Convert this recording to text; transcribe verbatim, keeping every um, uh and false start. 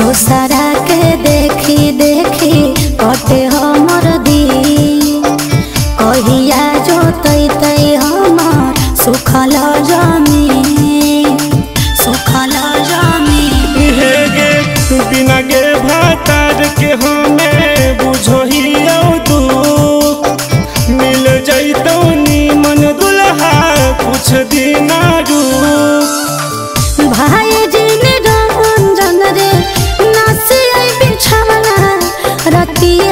दूसरा के देखी देखी कटे हमर दी कहिया जोतैते हमर सुखल जमीन सुखल जमीन हे गे बिना गे भातार के हमें बुझहियो दुख मिल जैतौ नीमन दुल्हा कुछ दिन रुक भाई जिन रंजन रे नासी बिछवना रतिया